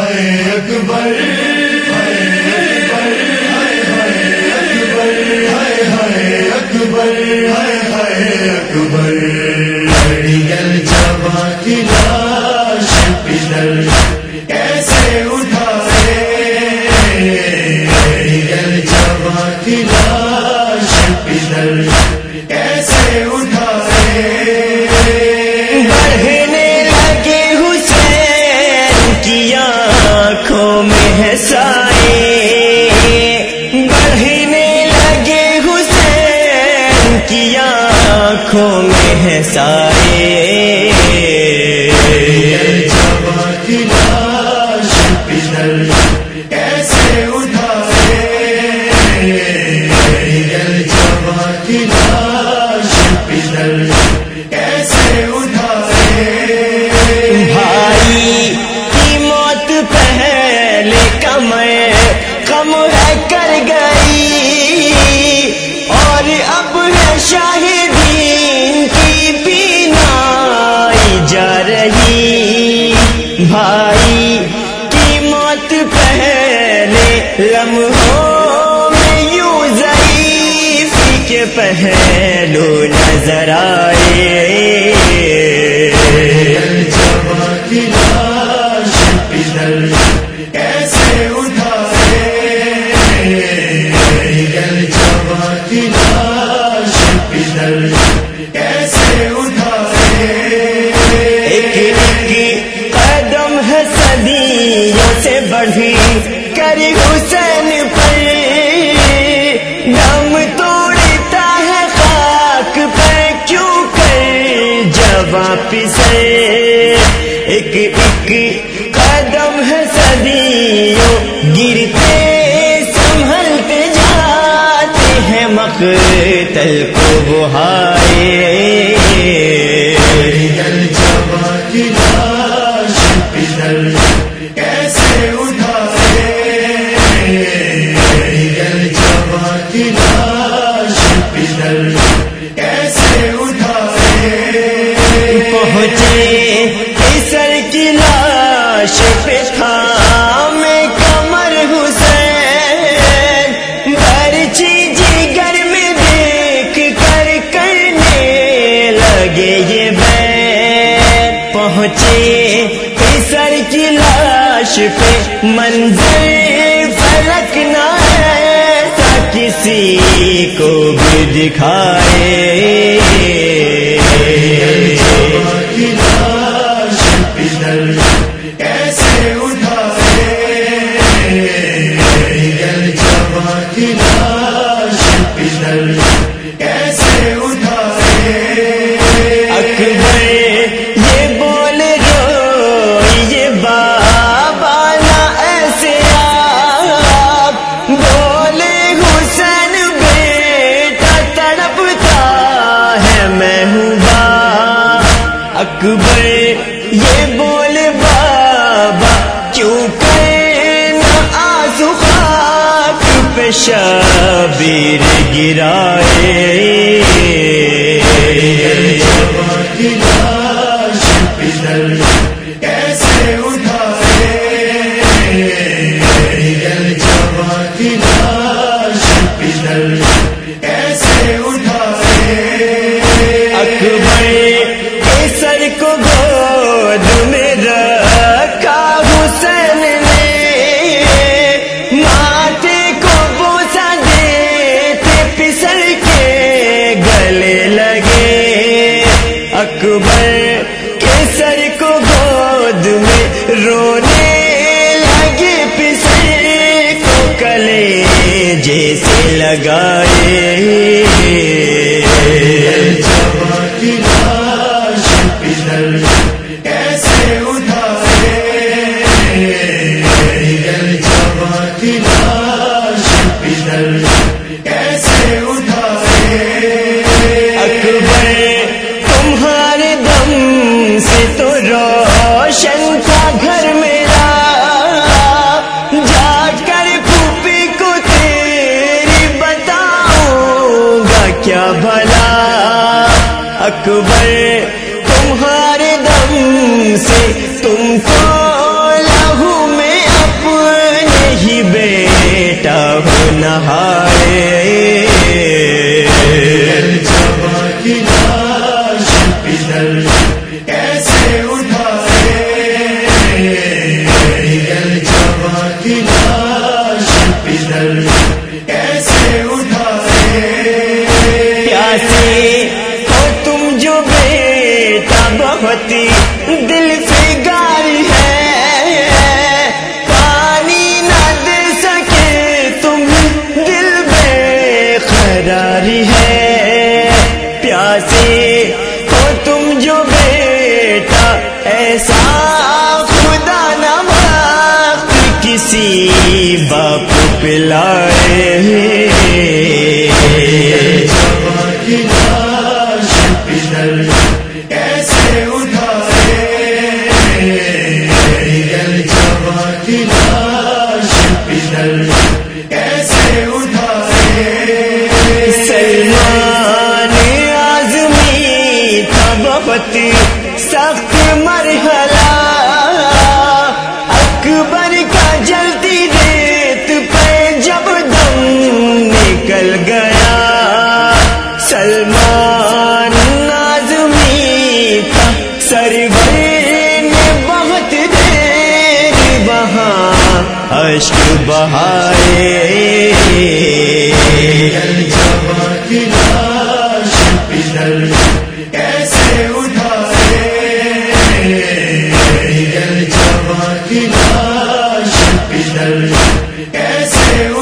اکبر اڑیل جبا کی لاش پدر کیسے اٹھائے، اڑیل جبا کی لاش پدر کیسے اٹھائے، بڑھنے لگے حسین کی آنکھوں میں ہے سائے، بڑھنے لگے حسین کی آنکھوں میں ہے سائے، جبا کی لاش پدر کیسے اٹھائے، جبا کی لاش پدر کیسے اٹھائے، بھائی کی موت پہلے کم ہے کر گئی، اور اب ہے شاہدین کی بینائی جا رہی، بھائی کی موت پہلے لمحوں میں یوں ضعیف کے پہلو نظر آئے، جبا کی لاش پدر کیسے اٹھائے، جبا کی لاش پدر کیسے اٹھائے، ایک قدم ہے صدیوں سے بڑھی کر حسین پر، دم توڑتا ہے خاک پر کیوں کر جواں پسے، ایک قدم ہے صدیوں گرتے سنبھلتے جاتے ہیں مقتل کو بہائے، جبا کی لاش پدر کیسے اٹھائے، جبا کی لاش پدر کیسے اٹھائے، پہنچے کیسر کی لاش پہ تھامے کمر حسین، برچی جگر میں دیکھ کر کرنے لگے یہ بیت، پہنچے کیسر کی لاش پہ منظر فلک نہ ایسا کسی کو بھی دکھائے، جبا کی لاش پدر کیسے اٹھائے، جبا کی لاش پدر کیسے اٹھائے، اکبر یہ بول روئی یہ بابا نہ ایسے آپ، بولے حسین بیٹا تڑپتا ہے میں ہوں باپ، اکبر یہ بول بابا کیوں کرنا آنسو خاک پہ شبیر گرائے، جبا کی لاش پدر کیسے اٹھائے، جبا کی لاش پدر کیسے اٹھائے، اکبر کیسر کو گود میں رکھا حسین نے، ماتھے کو بوسہ دیتے پسر کے گلے لگے، اکبر کیسر کو گود میں رونے لگے پسر کو کلیجے سے لگائے، جبا کی لاش پدر کیسے اٹھائے، جبا کی لاش پدر کیسے اٹھائے، اکبر تمہارے دم سے تو روشن تھا گھر میرا، جا کر پھوپھی کو تیری بتا کی لاش پدر کیسے اٹھائے؟ پیاسے ہو تم جو بیٹا بہت دل فگار ہے، پانی نہ دے سکے تم دل بے قراری ہے۔ پیاسے ہو تم جو بیٹا ایسا خدا نہ وقت کسی باپ پلائے۔ جوان کی لاش پدر کیسے اٹھائے؟ جوان کی لاش پدر کیسے اٹھائے؟ سلمان اعظمی تھا بہت سخت مرحلہ، اکبر کا جلدی ریت پہ جب دم نکل گیا۔ سلمان اعظمی تھا سرور نے بہت دیر وہاں اشک بہائے۔ جوان کی لاش پدر کیسے اٹھائے؟ جوان کی لاش پدر کیسے